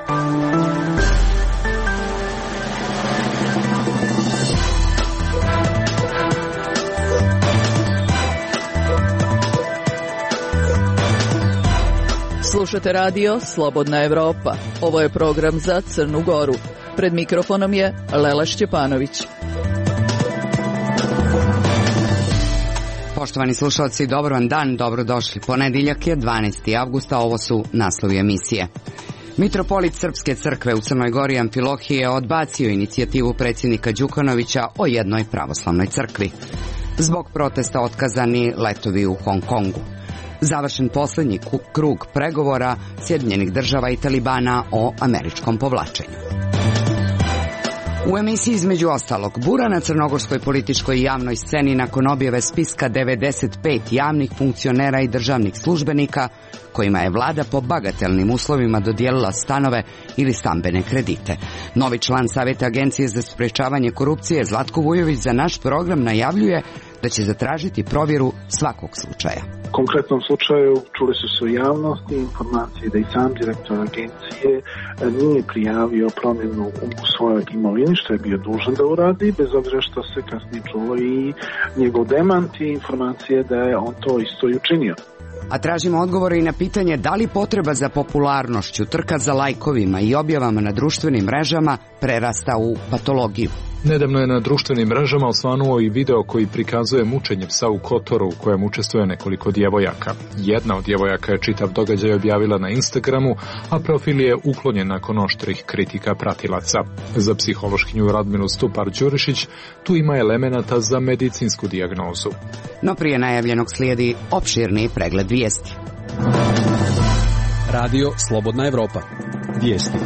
Slušate radio Slobodna Evropa. Ovo je program za Crnu Goru. Pred mikrofonom je Lela Šćepanović. Poštovani slušalci, dobar vam dan, dobrodošli. Ponedjeljak je 12. avgusta, ovo su naslovi emisije. Mitropolit Srpske crkve u Crnoj Gori Amfilohije odbacio inicijativu predsjednika Đukanovića o jednoj pravoslavnoj crkvi. Zbog protesta otkazani letovi u Hong Kongu. Završen posljednji krug pregovora Sjedinjenih država i Talibana o američkom povlačenju. U emisiji između ostalog, bura na crnogorskoj političkoj i javnoj sceni nakon objave spiska 95 javnih funkcionera i državnih službenika kojima je vlada po bagatelnim uslovima dodijelila stanove ili stambene kredite. Novi član Savjeta Agencije za sprečavanje korupcije Zlatko Vujović za naš program najavljuje da će zatražiti provjeru svakog slučaja. U konkretnom slučaju čuli su se u javnosti informacije da i sam direktor agencije nije prijavio promjenu u svojoj imovini, što je bio dužan da uradi, bez obzira što se kasnije čulo i njegov demant i informacije da je on to isto i učinio. A tražimo odgovore i na pitanje da li potreba za popularnošću, trka za lajkovima i objavama na društvenim mrežama prerasta u patologiju. Nedavno je na društvenim mrežama osvanuo i video koji prikazuje mučenje psa u Kotoru u kojem učestvuje nekoliko djevojaka. Jedna od djevojaka je čitav događaj objavila na Instagramu, a profil je uklonjen nakon oštrih kritika pratilaca. Za psihološkinju Radmilu Stupar-Đurišić tu ima elemenata za medicinsku dijagnozu. No prije najavljenog slijedi opširni pregled vijesti. Radio Slobodna Evropa. Vijesti.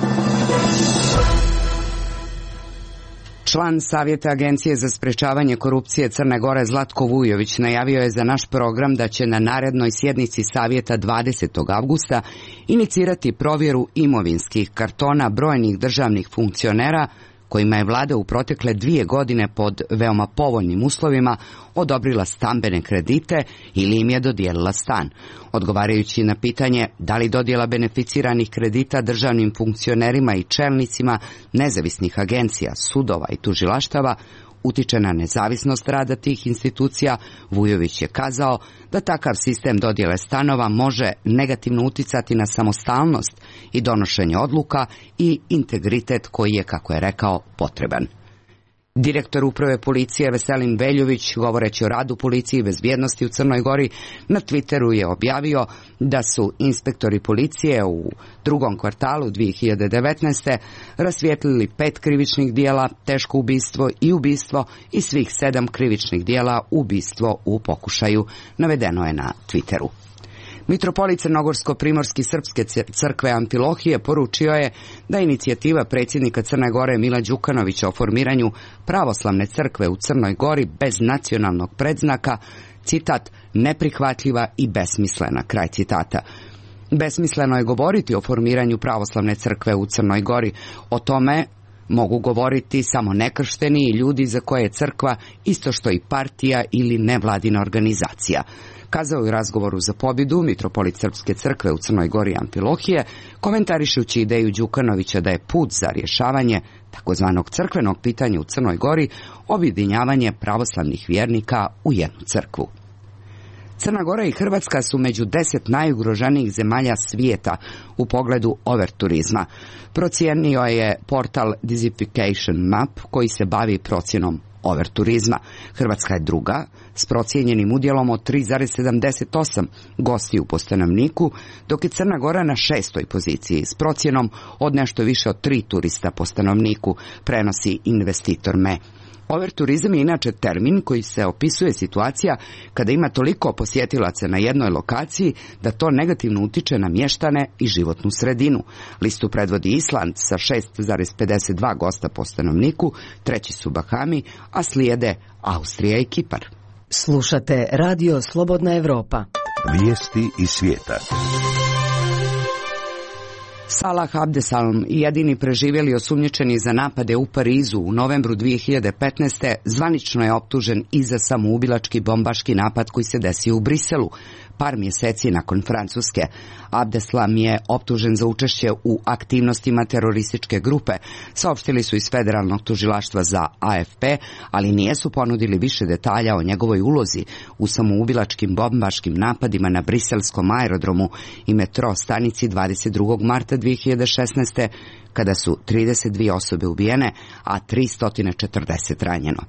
Član Savjeta Agencije za sprečavanje korupcije Crne Gore Zlatko Vujović najavio je za naš program da će na narednoj sjednici Savjeta 20. avgusta inicirati provjeru imovinskih kartona brojnih državnih funkcionera kojima je vlada u protekle 2 godine pod veoma povoljnim uslovima odobrila stambene kredite ili im je dodijelila stan. Odgovarajući na pitanje da li dodjela beneficiranih kredita državnim funkcionerima i čelnicima nezavisnih agencija, sudova i tužilaštava utiče na nezavisnost rada tih institucija, Vujović je kazao da takav sistem dodjele stanova može negativno uticati na samostalnost i donošenje odluka i integritet koji je, kako je rekao, potreban. Direktor uprave policije Veselin Veljović, govoreći o radu policije i bezbjednosti u Crnoj Gori, na Twitteru je objavio da su inspektori policije u drugom kvartalu 2019. rasvijetlili 5 krivičnih dijela, teško ubistvo i svih 7 krivičnih dijela ubistvo u pokušaju, navedeno je na Twitteru. Mitropolit Crnogorsko-primorski Srpske crkve Amfilohije poručio je da inicijativa predsjednika Crne Gore Mila Đukanovića o formiranju pravoslavne crkve u Crnoj Gori bez nacionalnog predznaka, citat, neprihvatljiva i besmislena, kraj citata. Besmisleno je govoriti o formiranju pravoslavne crkve u Crnoj Gori. O tome mogu govoriti samo nekršteni i ljudi za koje je crkva isto što i partija ili nevladina organizacija, kazao je u razgovoru za pobjedu mitropolit Srpske crkve u Crnoj Gori Amfilohije, komentarišući ideju Đukanovića da je put za rješavanje takozvanog crkvenog pitanja u Crnoj Gori objedinjavanje pravoslavnih vjernika u jednu crkvu. Crna Gora i Hrvatska su među 10 najugroženijih zemalja svijeta u pogledu overturizma. Procijenio je portal Dizification Map koji se bavi procjenom overturizma. Hrvatska je druga s procijenjenim udjelom od 3,78 gostiju po stanovniku, dok je Crna Gora na 6. poziciji s procjenom od nešto više od 3 turista po stanovniku, prenosi investitor Me. Overturizam je inače termin koji se opisuje situacija kada ima toliko posjetilaca na jednoj lokaciji da to negativno utiče na mještane i životnu sredinu. Listu predvodi Island sa 6,52 gosta po stanovniku, treći su Bahami, a slijede Austrija i Kipar. Slušate Radio Slobodna Evropa. Vijesti iz svijeta. Salah Abdeslam, jedini preživjeli osumnjičeni za napade u Parizu u novembru 2015. zvanično je optužen i za samoubilački bombaški napad koji se desio u Briselu. par mjeseci nakon Francuske. Abdeslam je optužen za učešće u aktivnostima terorističke grupe, saopštili su iz Federalnog tužilaštva za AFP, ali nijesu ponudili više detalja o njegovoj ulozi u samoubilačkim bombaškim napadima na briselskom aerodromu i metro stanici 22. marta 2016. kada su 32 osobe ubijene, a 340 ranjeno.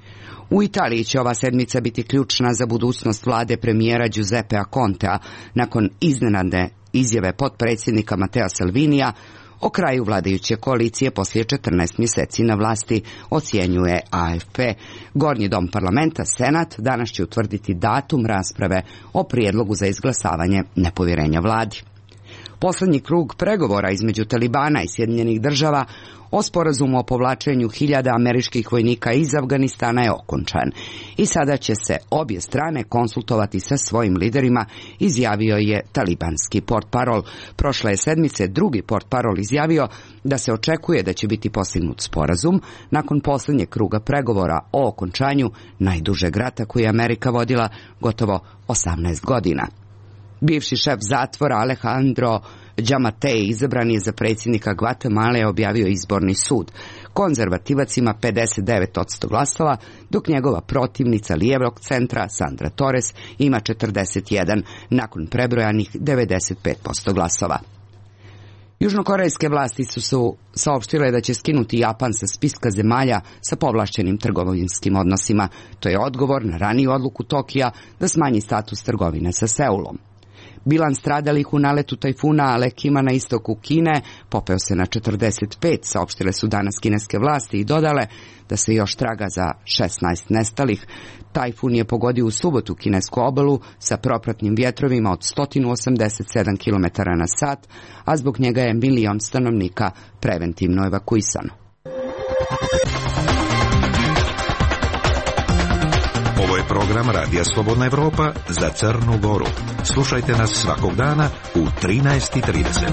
U Italiji će ova sedmica biti ključna za budućnost vlade premijera Giuseppea Contea nakon iznenadne izjave potpredsjednika Mattea Salvinija o kraju vladajuće koalicije poslije 14 mjeseci na vlasti, ocjenjuje AFP. Gornji dom parlamenta, Senat, danas će utvrditi datum rasprave o prijedlogu za izglasavanje nepovjerenja vladi. Poslednji krug pregovora između Talibana i Sjedinjenih država o sporazumu o povlačenju 1000 američkih vojnika iz Afganistana je okončan i sada će se obje strane konsultovati sa svojim liderima, izjavio je talibanski portparol. Prošle je sedmice drugi portparol izjavio da se očekuje da će biti postignut sporazum nakon posljednjeg kruga pregovora o okončanju najdužeg rata koji je Amerika vodila gotovo 18 godina. Bivši šef zatvora Alejandro Giammattei izabran je za predsjednika Gvatemale, objavio izborni sud. Konzervativac ima 59% glasova, dok njegova protivnica lijevog centra Sandra Torres ima 41, nakon prebrojanih 95% glasova. Južnokorejske vlasti su saopštile da će skinuti Japan sa spiska zemalja sa povlašćenim trgovinskim odnosima. To je odgovor na raniju odluku Tokija da smanji status trgovine sa Seulom. Bilans stradalih u naletu tajfuna Alekima na istoku Kine popeo se na 45, saopštile su danas kineske vlasti i dodale da se još traga za 16 nestalih. Tajfun je pogodio u subotu kinesku obalu sa propratnim vjetrovima od 187 km na sat, a zbog njega je 1 milion stanovnika preventivno evakuisano. Ovo je program Radija Slobodna Evropa za Crnu Goru. Slušajte nas svakog dana u 13:30.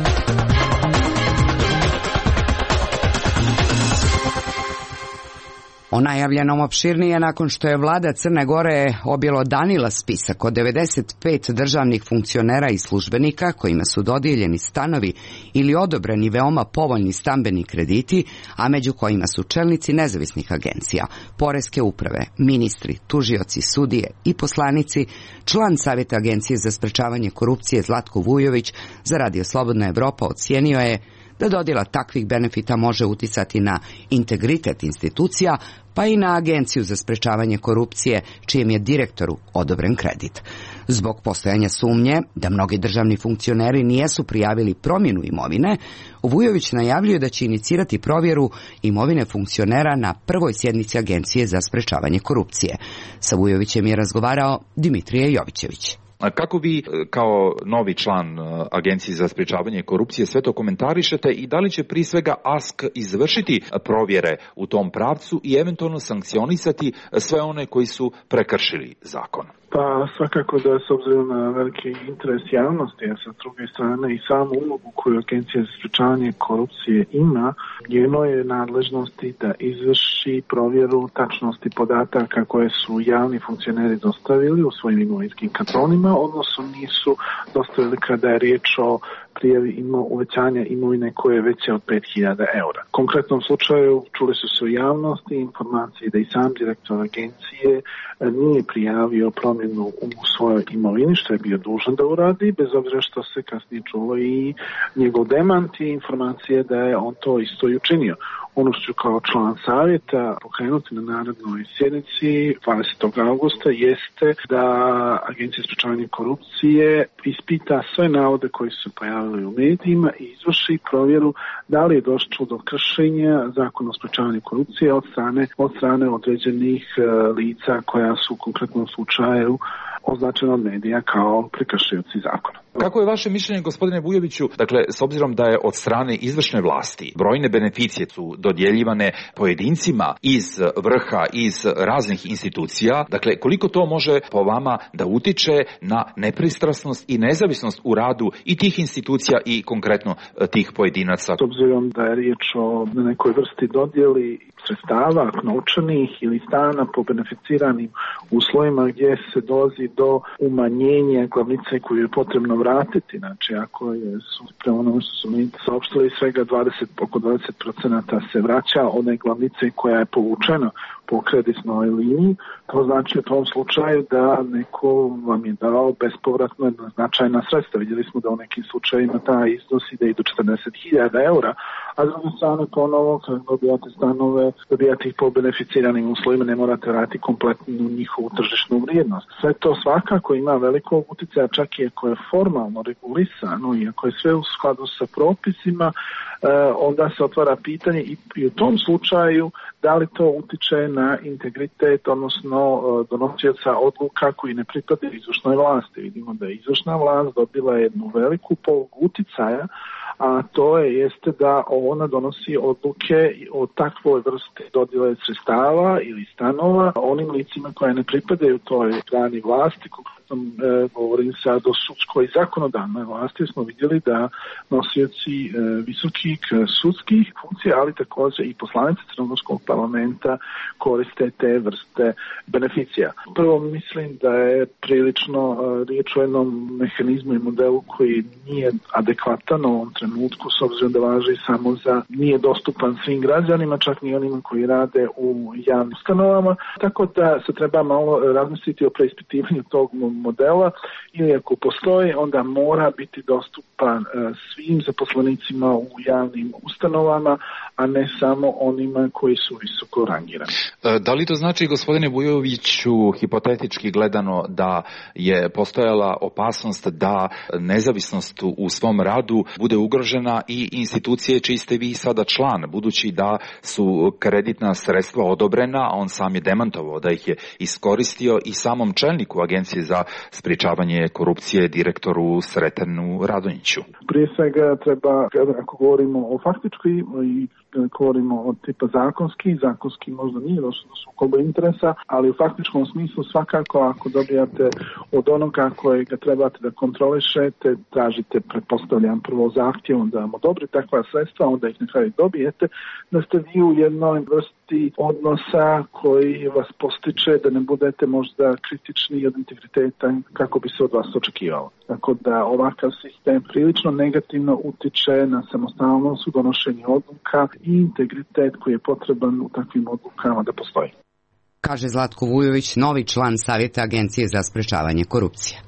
O najavljenom opširnije nakon što je vlada Crne Gore objelodanila spisak od 95 državnih funkcionera i službenika kojima su dodijeljeni stanovi ili odobreni veoma povoljni stambeni krediti, a među kojima su čelnici nezavisnih agencija, poreske uprave, ministri, tužioci, sudije i poslanici. Član Savjeta Agencije za sprečavanje korupcije Zlatko Vujović za Radio Slobodna Evropa ocijenio je da dodjela takvih benefita može uticati na integritet institucija, pa i na Agenciju za sprečavanje korupcije, čijem je direktoru odobren kredit. Zbog postojanja sumnje da mnogi državni funkcioneri nijesu prijavili promjenu imovine, Vujović najavljuje da će inicirati provjeru imovine funkcionera na prvoj sjednici Agencije za sprečavanje korupcije. Sa Vujovićem je razgovarao Dimitrije Jovićević. Kako vi kao novi član Agencije za sprečavanje korupcije sve to komentarišete i da li će prije svega ASK izvršiti provjere u tom pravcu i eventualno sankcionisati sve one koji su prekršili zakon? Pa svakako da s obzirom na veliki interes javnosti, a sa druge strane i samu ulogu koju Agencija za sprečavanje korupcije ima, njeno je nadležnosti da izvrši provjeru tačnosti podataka koje su javni funkcioneri dostavili u svojim imovinskim kartonima, odnosno nisu dostavili kada je riječ o prijavi uvećanja imovine koje je veće od 5.000 eura. U konkretnom slučaju čuli su se u javnosti informacije da i sam direktor agencije nije prijavio promjenu u svojoj imovini, što je bio dužan da uradi, bez obzira što se kasnije čulo i njegov demant i informacije da je on to isto i učinio. Ono što ću kao član savjeta pokrenuti na narednoj sjednici 20. augusta jeste da Agencija za sprečavanje korupcije ispita sve navode koji su pojavili u medijima i izvrši provjeru da li je došlo do kršenja zakona o sprečavanju korupcije od strane određenih lica koja su u konkretnom slučaju označena od medija kao prekršioci zakona. Kako je vaše mišljenje, gospodine Vujoviću, dakle, s obzirom da je od strane izvršne vlasti brojne beneficije su dodjeljivane pojedincima iz vrha, iz raznih institucija, dakle, koliko to može po vama da utiče na nepristrasnost i nezavisnost u radu i tih institucija i konkretno tih pojedinaca? S obzirom da je riječ o nekoj vrsti dodjeli, sredstava, novčanih ili stana po beneficiranim uslovima gdje se dolazi do umanjenja glavnice koju je potrebno vratiti. Znači, ako su prema onome što su mi saopštili, svega oko 20% se vraća one glavnice koja je povučena po kreditnoj liniji, to znači u tom slučaju da neko vam je dao bespovratno značajna sredstva. Vidjeli smo da u nekim slučajima taj iznos ide i do 40.000 eura, a s druge strane ponovo kad dobijate stanove, dobijate ih po beneficiranim uslovima, ne morate vratiti kompletnu njihovu tržišnu vrijednost. Sve to svakako ima velikog utjecaja, čak i ako je formalno regulisano i ako je sve u skladu sa propisima, onda se otvara pitanje i u tom slučaju da li to utiče na integritet, odnosno donosioca odluka koji ne pripadaju izvršnoj vlasti. Vidimo da je izvršna vlast dobila jednu veliku polugu uticaja, a to jeste da ona donosi odluke o takvoj vrsti dodjele sredstava ili stanova onim licima koje ne pripadaju toj grani vlasti. Konkretno govorim sad o sudskoj i zakonodavnoj vlasti. Smo vidjeli da nosioci visokih sudskih funkcija, ali također i poslanici Crnogorskog parlamenta koriste te vrste beneficija. Prvo mislim da je prilično riječ o jednom mehanizmu i modelu koji nije adekvatan u ovom trenutku, s obzirom da važi samo nije dostupan svim građanima, čak ni onima koji rade u javnim ustanovama, tako da se treba malo razmisliti o preispitivanju tog modela, ili ako postoji, onda mora biti dostupan svim zaposlenicima u javnim ustanovama, a ne samo onima koji su visoko rangirani. Da li to znači, gospodine Vujoviću, hipotetički gledano, da je postojala opasnost da nezavisnost u svom radu bude ugrožena i institucije čiji ste vi sada član, budući da su kreditna sredstva odobrena, a on sam je demantovao da ih je iskoristio i samom čelniku Agencije za sprječavanje korupcije, direktoru Sretenu Radonjiću? Prije svega treba, ako govorimo o faktičkoj i govorimo o tipa zakonski možda nije došlo do sukoba interesa, ali u faktičkom smislu svakako ako dobijate od onoga kojega trebate da kontrolišete, tražite, pretpostavljam, prvo zahtjevom da vam odobri takva sredstva, onda ih na kraju dobijete, da ste vi u jednoj vrsti odnosa koji vas postiče da ne budete možda kritični od integriteta kako bi se od vas očekivalo. Tako da ovakav sistem prilično negativno utiče na samostalnost u donošenju odluka i integritet koji je potreban u takvim odlukama da postoji. Kaže Zlatko Vujović, novi član Savjeta Agencije za sprečavanje korupcije.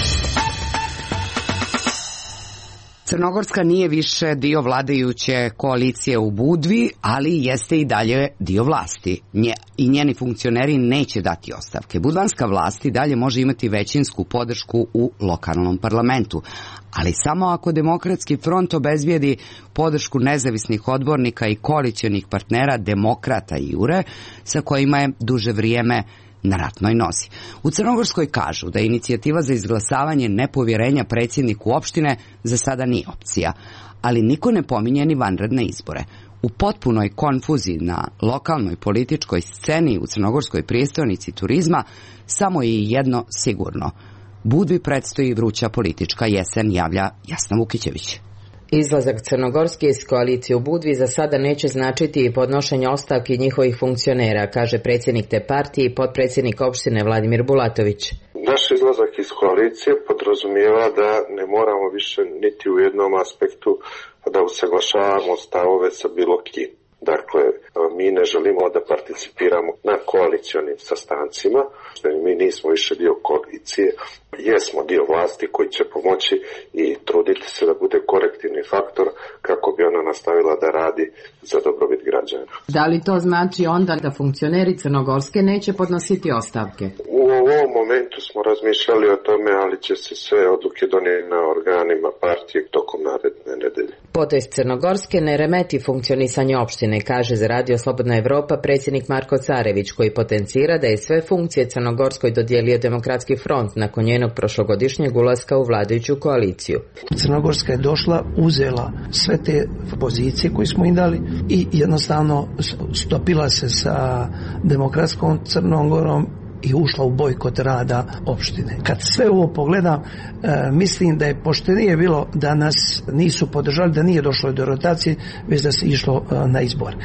Crnogorska nije više dio vladajuće koalicije u Budvi, ali jeste i dalje dio vlasti. I njeni funkcioneri neće dati ostavke. Budvanska vlast i dalje može imati većinsku podršku u lokalnom parlamentu, ali samo ako Demokratski front obezbijedi podršku nezavisnih odbornika i koalicionih partnera Demokrata i Jure, sa kojima je duže vrijeme na ratnoj nozi. U Crnogorskoj kažu da inicijativa za izglasavanje nepovjerenja predsjedniku opštine za sada nije opcija, ali niko ne pominje ni vanredne izbore. U potpunoj konfuziji na lokalnoj političkoj sceni u crnogorskoj prijestolnici turizma samo je jedno sigurno. Budvi predstoji vruća politička jesen, javlja Jasna Vukićević. Izlazak Crnogorske iz koalicije u Budvi za sada neće značiti i podnošenje ostavki njihovih funkcionera, kaže predsjednik te partije i potpredsjednik opštine Vladimir Bulatović. Naš izlazak iz koalicije podrazumijeva da ne moramo više niti u jednom aspektu da usaglašavamo stavove sa bilo kim. Dakle, mi ne želimo da participiramo na koalicionim sastancima, mi nismo više dio koalicije, jesmo dio vlasti koji će pomoći i truditi se da bude korektivni faktor kako bi ona nastavila da radi za dobrobit građana. Da li to znači onda da funkcioneri Crnogorske neće podnositi ostavke? U ovom momentu smo razmišljali o tome, ali će se sve odluke donijeti na organima partije tokom naredne nedelje. Potez Crnogorske ne remeti funkcionisanje opštine, kaže za Radio Slobodna Evropa predsjednik Marko Carević, koji potencira da je sve funkcije Crnogorskoj dodijelio Demokratski front nakon njenog prošlogodišnjeg ulaska u vladajuću koaliciju. Crnogorska je došla, uzela sve te pozicije koje smo im dali i jednostavno stopila se sa Demokratskom Crnom Gorom i ušla u bojkot rada opštine. Kad sve ovo pogledam, mislim da je poštenije bilo da nas nisu podržali, da nije došlo do rotacije, već da se išlo na izbor.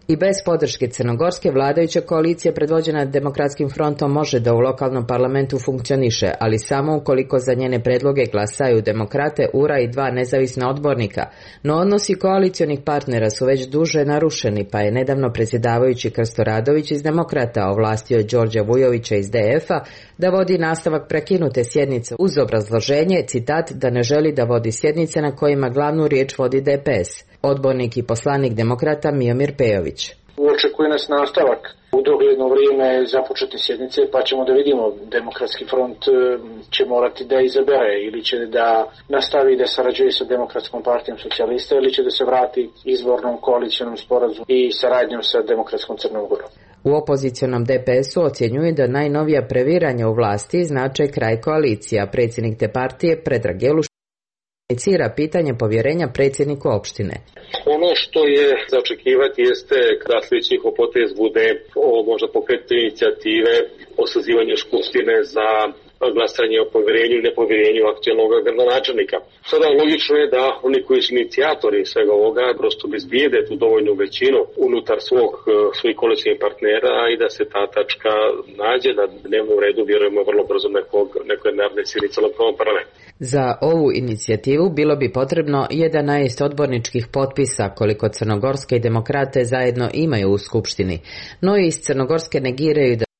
I bez podrške crnogorske vladajuća koalicija predvođena Demokratskim frontom može da u lokalnom parlamentu funkcioniše, ali samo ukoliko za njene predloge glasaju demokrate, URA i 2 nezavisna odbornika. No odnosi koalicionih partnera su već duže narušeni, pa je nedavno predsjedavajući Krsto Radović iz Demokrata ovlastio Đorđa Vujovića iz DF-a da vodi nastavak prekinute sjednice uz obrazloženje, citat, da ne želi da vodi sjednice na kojima glavnu riječ vodi DPS. Odbornik i poslanik Demokrata Miomir Pejović. Očekuje nas nastavak u dogledno vrijeme započete sjednice, pa ćemo da vidimo. Demokratski front će morati da izabere ili će da nastavi da sarađuje sa Demokratskom partijom socijalista ili će da se vrati izvornom koalicionom sporazumu i saradnjom sa Demokratskom Crnom Gorom. U opozicionom DPS-u ocjenjuju da najnovija previranja u vlasti znače kraj koalicija. Predsjednik te partije Predrag Jeluš inicira pitanje povjerenja predsjedniku opštine. Ono što je za očekivati jeste da sljedeći njihov potez bude možda pokrenuti inicijative o sazivanju skupštine za glasanje o povjerenju i nepovjerenju aktualnog gradonačelnika. Sada logično je da oni koji su inicijatori svega ovoga prosto obezbijede tu dovoljnu većinu unutar svojih koalicijskih partnera i da se ta tačka nađe na dnevnom redu, vjerujemo vrlo brzo nekoj naredne sjednice lokalnog parlamenta. Za ovu inicijativu bilo bi potrebno 11 odborničkih potpisa koliko crnogorske i demokrate zajedno imaju u skupštini, no i iz Crnogorske negiraju da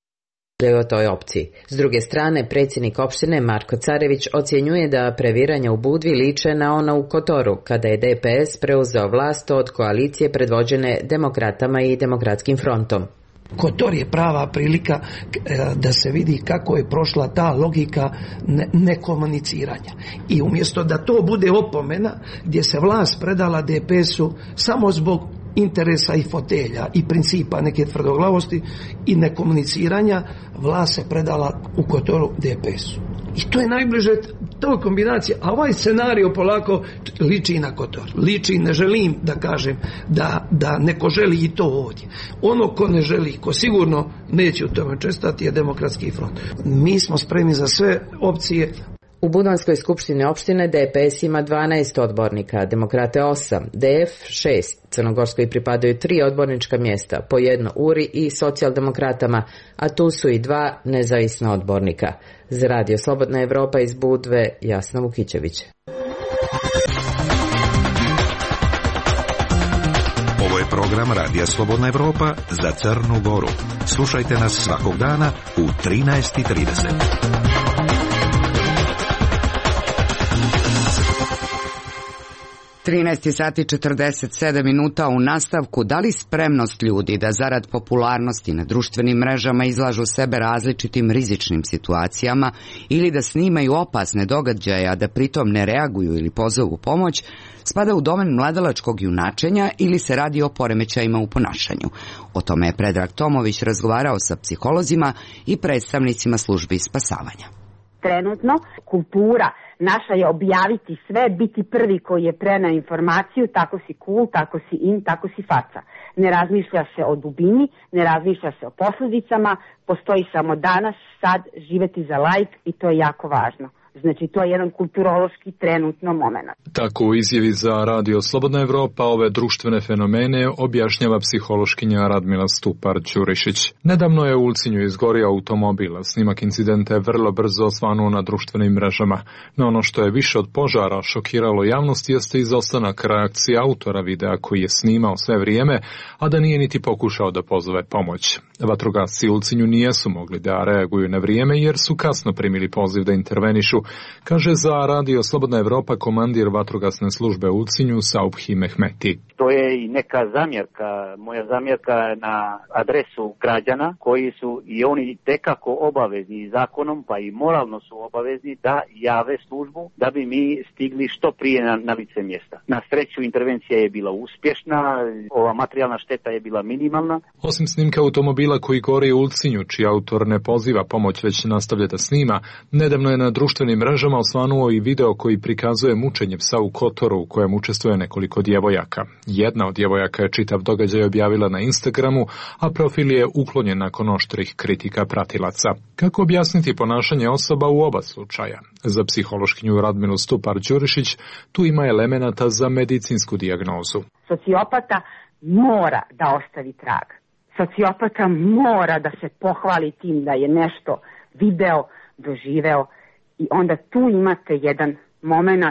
o toj opciji. S druge strane, predsjednik opštine Marko Carević ocjenjuje da previranja u Budvi liče na ona u Kotoru, kada je DPS preuzeo vlast od koalicije predvođene Demokratama i Demokratskim frontom. Kotor je prava prilika da se vidi kako je prošla ta logika nekomuniciranja. I umjesto da to bude opomena gdje se vlast predala DPS-u samo zbog interesa i fotelja i principa neke tvrdoglavosti i nekomuniciranja, vlast se predala u Kotoru DPS-u. I to je najbliže toj kombinaciji. A ovaj scenario polako liči na Kotor. Liči, ne želim da kažem da neko želi i to ovdje. Ono ko ne želi, ko sigurno neće u tome čestati je Demokratski front. Mi smo spremni za sve opcije. U Budanskoj skupštini opštine DPS ima 12 odbornika, Demokrate 8, DF 6, Crnogorskoj pripadaju 3 odbornička mjesta, po jedno URI i socijaldemokratama, a tu su i 2 nezavisna odbornika. Za Radio Slobodna Evropa iz Budve, Jasna Vukićević. Ovo je program Radija Slobodna Evropa za Crnu Goru. Slušajte nas svakog dana u 13:30. 13:47 u nastavku. Da li spremnost ljudi da zarad popularnosti na društvenim mrežama izlažu sebe različitim rizičnim situacijama ili da snimaju opasne događaje, a da pritom ne reaguju ili pozovu pomoć, spada u domen mladalačkog junačenja ili se radi o poremećajima u ponašanju? O tome je Predrag Tomović razgovarao sa psiholozima i predstavnicima službi spasavanja. Trenutno kultura naša je objaviti sve, biti prvi koji je preneo informaciju, tako si cool, tako si in, tako si faca. Ne razmišlja se o dubini, ne razmišlja se o posljedicama, postoji samo danas, sad, živeti za lajk i to je jako važno. Znači, to je jedan kulturološki trenutno moment. Tako u izjavi za Radio Slobodna Evropa ove društvene fenomene objašnjava psihološkinja Radmila Stupar-Ćurišić. Nedavno je u Ulcinju izgorio automobil, snimak incidenta je vrlo brzo osvanuo na društvenim mrežama. No ono što je više od požara šokiralo javnost jeste izostanak reakcije autora videa koji je snimao sve vrijeme, a da nije niti pokušao da pozove pomoć. Vatrogasci u Ulcinju nijesu mogli da reaguju na vrijeme jer su kasno primili poziv da intervenišu, kaže za Radio Slobodna Evropa komandir vatrogasne službe u Ulcinju Saubhi Mehmeti. To je i neka zamjerka, moja zamjerka na adresu građana koji su i oni tekako obavezni zakonom, pa i moralno su obavezni da jave službu da bi mi stigli što prije na lice mjesta. Na sreću intervencija je bila uspješna, ova materijalna šteta je bila minimalna. Osim snimka automobila koji gori u Ulcinju, čiji autor ne poziva pomoć već nastavlja da snima, nedavno je na društvenim mrežama osvanuo i video koji prikazuje mučenje psa u Kotoru u kojem učestvuje nekoliko djevojaka. Jedna od djevojaka je čitav događaj objavila na Instagramu, a profil je uklonjen nakon oštrih kritika pratilaca. Kako objasniti ponašanje osoba u oba slučaja? Za psihološkinju Radmilu Stupar-Ćurišić tu ima elemenata za medicinsku dijagnozu. Sociopata mora da ostavi trag. Sociopata mora da se pohvali tim da je nešto video, doživeo i onda tu imate jedan moment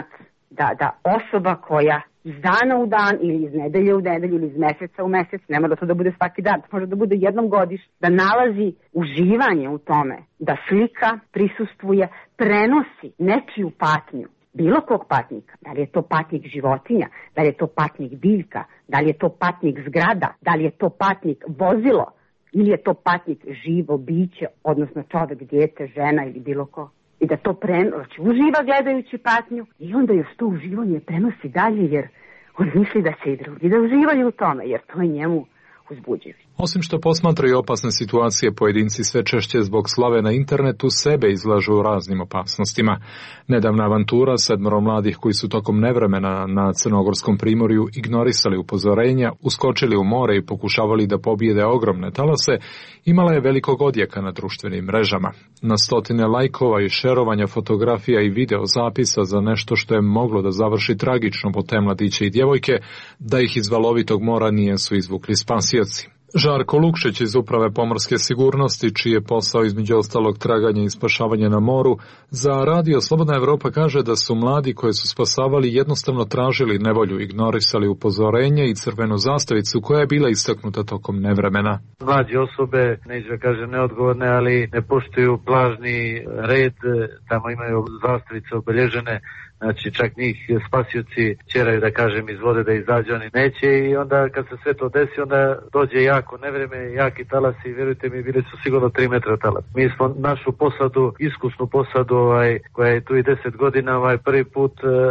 da osoba koja iz dana u dan ili iz nedelje u nedelju ili iz meseca u mesec, nema da to da bude svaki dan, to može da bude jednom godišnje, da nalazi uživanje u tome, da slika, prisustvuje, prenosi nečiju patnju, bilo kog patnika, da li je to patnik životinja, da li je to patnik biljka, da li je to patnik zgrada, da li je to patnik vozilo ili je to patnik živo biće, odnosno čovek, dijete, žena ili bilo ko. I da to znači uživa gledajući patnju i onda još to uživanje prenosi dalje jer on misli da će i drugi da uživaju u tome jer to je njemu uzbuđivo. Osim što posmatraju opasne situacije, pojedinci sve češće zbog slave na internetu sebe izlažu raznim opasnostima. Nedavna avantura 7 mladih koji su tokom nevremena na Crnogorskom primorju ignorisali upozorenja, uskočili u more i pokušavali da pobijede ogromne talase, imala je velikog odjeka na društvenim mrežama. Na stotine lajkova i šerovanja fotografija i video zapisa za nešto što je moglo da završi tragično po te mladiće i djevojke, da ih iz valovitog mora nijesu izvukli spasioci. Žarko Lukšić iz Uprave pomorske sigurnosti, čiji je posao između ostalog traganje i spašavanje na moru, za Radio Slobodna Evropa kaže da su mladi koje su spasavali jednostavno tražili nevolju, ignorisali upozorenje i crvenu zastavicu koja je bila istaknuta tokom nevremena. Mlađe osobe, neću da kažem neodgovorne, ali ne poštuju plažni red, tamo imaju zastavice obeležene. Znači čak njih spasioci ćeraju da kažem iz vode da izađe, oni neće i onda kad se sve to desi onda dođe jako nevreme, jaki talasi i vjerujte mi bili su sigurno 3 metra talas. Mi smo našu posadu, iskusnu posadu koja je tu i 10 godina, prvi put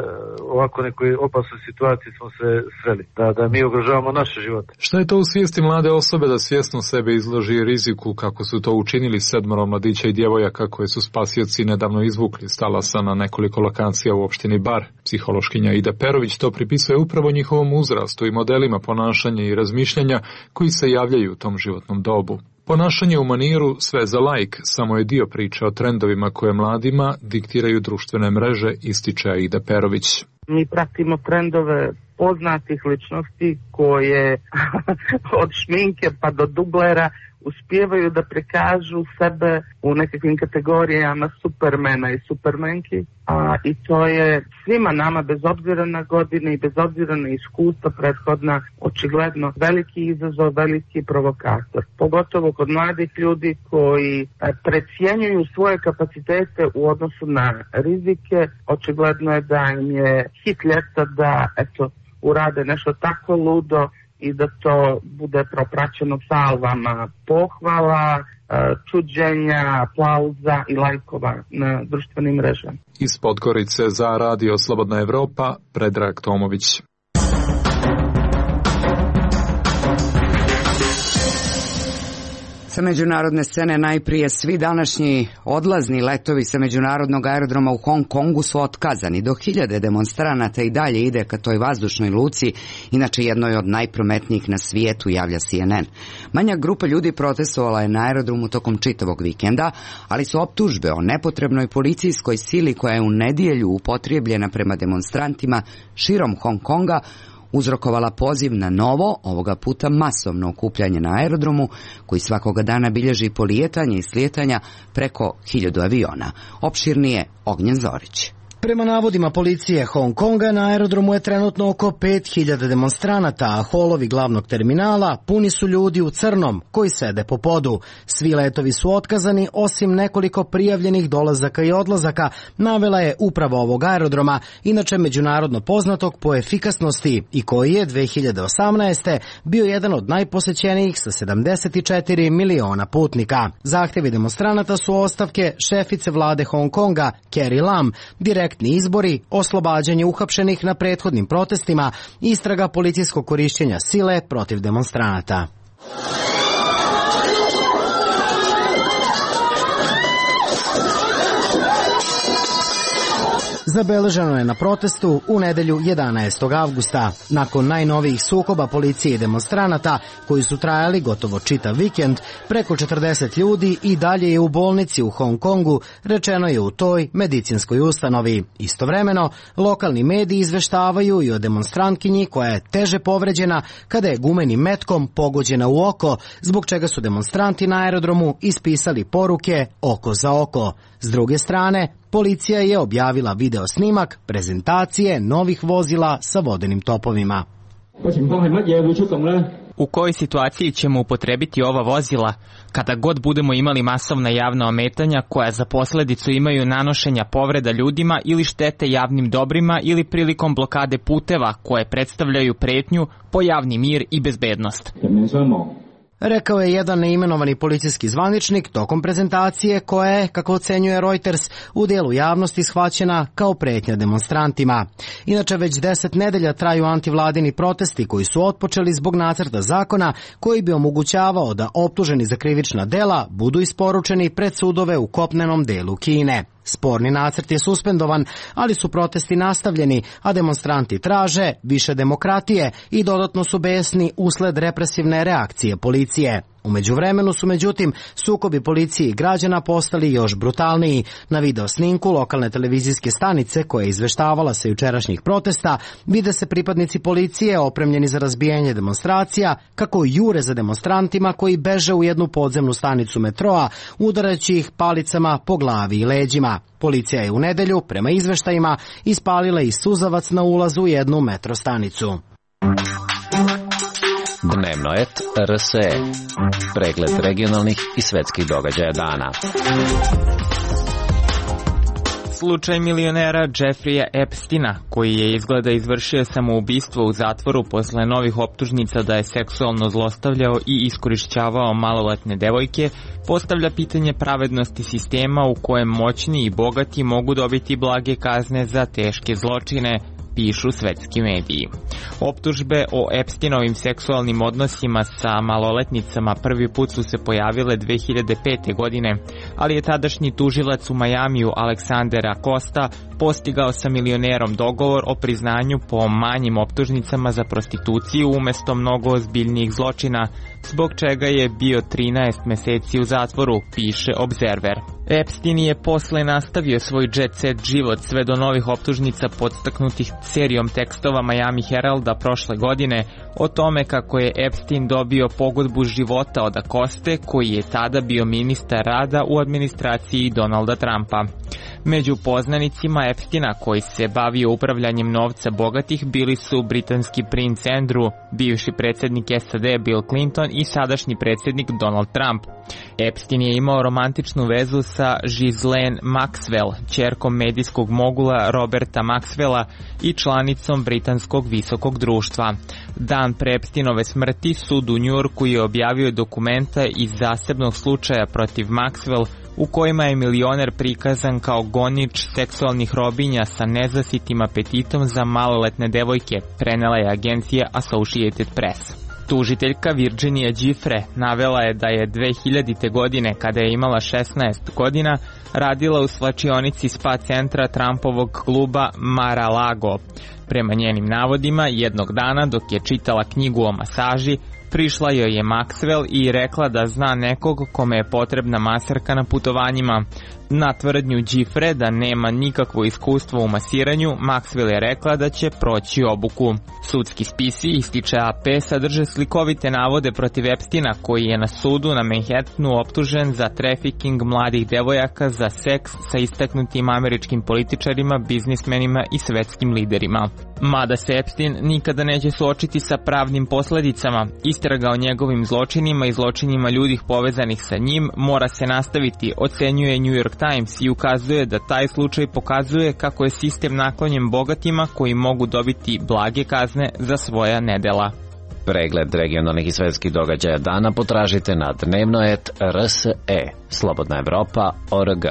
ovako nekoj opasnoj situaciji smo se sreli, da mi ugrožavamo naše živote. Šta je to u svijesti mlade osobe da svjesno sebe izloži riziku kako su to učinili 7 mladića i djevojaka koje su spasioci nedavno izvukli s talasa na nekoliko lokacija u opštini Bar? Psihološkinja Ida Perović to pripisuje upravo njihovom uzrastu i modelima ponašanja i razmišljanja koji se javljaju u tom životnom dobu. Ponašanje u maniru sve za lajk samo je dio priče o trendovima koje mladima diktiraju društvene mreže, ističe Ida Perović. Mi pratimo trendove poznatih ličnosti koje od šminke pa do dublera uspijevaju da prikažu sebe u nekakvim kategorijama supermena i supermenki, i to je svima nama, bez obzira na godine i bez obzira na iskustva prethodna, očigledno veliki izazov, veliki provokator. Pogotovo kod mladih ljudi koji precijenjuju svoje kapacitete u odnosu na rizike, očigledno je da im je hit ljeta da urade nešto tako ludo i da to bude propraćeno salvama pohvala, čuđenja, aplauza i lajkova na društvenim mrežama. Iz Podgorice za Radio Slobodna Evropa, Predrag Tomović. Sa međunarodne scene najprije svi današnji odlazni letovi sa međunarodnog aerodroma u Hong Kongu su otkazani. Do 1000 demonstranata i dalje ide ka toj vazdušnoj luci, inače jednoj od najprometnijih na svijetu, javlja CNN. Manja grupa ljudi protestovala je na aerodromu tokom čitavog vikenda, ali su optužbe o nepotrebnoj policijskoj sili koja je u nedjelju upotrijebljena prema demonstrantima širom Hong Konga uzrokovala poziv na novo, ovoga puta masovno okupljanje na aerodromu, koji svakoga dana bilježi polijetanje i slijetanja preko 1000 aviona. Opširnije Ognjen Zorić. Prema navodima policije Hong Konga, na aerodromu je trenutno oko 5000 demonstranata, a holovi glavnog terminala puni su ljudi u crnom koji sede po podu. Svi letovi su otkazani, osim nekoliko prijavljenih dolazaka i odlazaka, navela je uprava ovog aerodroma, inače međunarodno poznatog po efikasnosti i koji je 2018. bio jedan od najposećenijih sa 74 miliona putnika. Zahtjevi demonstranata su ostavke šefice vlade Hong Konga, Carrie Lam, direktni izbori, oslobađanje uhapšenih na prethodnim protestima, istraga policijskog korišćenja sile protiv demonstranata. zabeleženo je na protestu u nedelju 11. avgusta. Nakon najnovijih sukoba policije i demonstranata, koji su trajali gotovo čitav vikend, preko 40 ljudi i dalje je u bolnici u Hong Kongu, rečeno je u toj medicinskoj ustanovi. Istovremeno, lokalni mediji izveštavaju i o demonstrantkinji koja je teže povređena kada je gumenim metkom pogođena u oko, zbog čega su demonstranti na aerodromu ispisali poruke oko za oko. S druge strane, policija je objavila video snimak prezentacije novih vozila sa vodenim topovima. U kojoj situaciji ćemo upotrebiti ova vozila? Kada god budemo imali masovna javna ometanja koja za posljedicu imaju nanošenja povreda ljudima ili štete javnim dobrima ili prilikom blokade puteva koje predstavljaju pretnju po javni mir i bezbednost. Rekao je jedan neimenovani policijski zvaničnik tokom prezentacije koja je, kako ocenjuje Reuters, u delu javnosti shvaćena kao pretnja demonstrantima. Inače, već 10 nedelja traju antivladini protesti koji su otpočeli zbog nacrta zakona koji bi omogućavao da optuženi za krivična dela budu isporučeni pred sudove u kopnenom delu Kine. Sporni nacrt je suspendovan, ali su protesti nastavljeni, a demonstranti traže više demokratije i dodatno su besni usled represivne reakcije policije. U međuvremenu su, međutim, sukobi policije i građana postali još brutalniji. Na video snimku lokalne televizijske stanice, koja je izveštavala sa jučerašnjih protesta, vide se pripadnici policije opremljeni za razbijanje demonstracija, kako jure za demonstrantima koji beže u jednu podzemnu stanicu metroa, udarajući ih palicama po glavi i leđima. Policija je u nedelju, prema izveštajima, ispalila i suzavac na ulazu u jednu metro stanicu. Dnevnoet RSE. Pregled regionalnih i svetskih događaja dana. Slučaj milionera Jeffreya Epsteina, koji je izgleda izvršio samoubistvo u zatvoru posle novih optužnica da je seksualno zlostavljao i iskorišćavao maloletne devojke, postavlja pitanje pravednosti sistema u kojem moćni i bogati mogu dobiti blage kazne za teške zločine, pišu svetski mediji. Optužbe o Epsteinovim seksualnim odnosima sa maloletnicama prvi put su se pojavile 2005. godine, ali je tadašnji tužilac u Majamiju Alexander Acosta postigao sa milionerom dogovor o priznanju po manjim optužnicama za prostituciju umesto mnogo ozbiljnijih zločina, zbog čega je bio 13 meseci u zatvoru, piše Observer. Epstein je posle nastavio svoj jet set život sve do novih optužnica podstaknutih serijom tekstova Miami Heralda prošle godine o tome kako je Epstein dobio pogodbu života od Acoste, koji je tada bio ministar rada u administraciji Donalda Trumpa. Među poznanicima Epsteina koji se bavio upravljanjem novca bogatih bili su britanski princ Andrew, bivši predsjednik SAD Bill Clinton i sadašnji predsjednik Donald Trump. Epstein je imao romantičnu vezu sa Ghislaine Maxwell, ćerkom medijskog mogula Roberta Maxwella i članicom britanskog visokog društva. Dan pre Epsteinove smrti sud u Njujorku je objavio dokumenta iz zasebnog slučaja protiv Maxwell u kojima je milioner prikazan kao gonič seksualnih robinja sa nezasitim apetitom za maloletne devojke, prenela je agencija Associated Press. Tužiteljka Virginia Giuffre navela je da je 2000. godine, kada je imala 16 godina, radila u svlačionici spa centra Trumpovog kluba Mar-a-Lago. Prema njenim navodima, jednog dana dok je čitala knjigu o masaži, prišla joj je Maxwell i rekla da zna nekog kome je potrebna masarka na putovanjima. Na tvrdnju Giuffre da nema nikakvo iskustvo u masiranju, Maxwell je rekla da će proći obuku. Sudski spisi, ističe AP, sadrže slikovite navode protiv Epsteina, koji je na sudu na Manhattanu optužen za trafiking mladih devojaka za seks sa istaknutim američkim političarima, biznismenima i svetskim liderima. Mada se Epstein nikada neće suočiti sa pravnim posledicama, istraga o njegovim zločinima i zločinima ljudi povezanih sa njim mora se nastaviti, ocenjuje New York Times i ukazuje da taj slučaj pokazuje kako je sistem naklonjen bogatima koji mogu dobiti blage kazne za svoja nedela. Pregled regionalnih i svetskih događaja dana potražite na Dnevnoet RSE, Slobodna Evropa.org.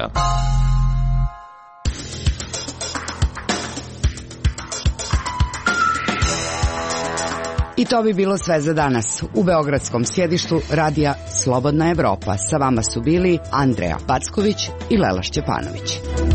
I to bi bilo sve za danas. U beogradskom sjedištu radija Slobodna Evropa sa vama su bili Andreja Packović i Lela Šćepanović.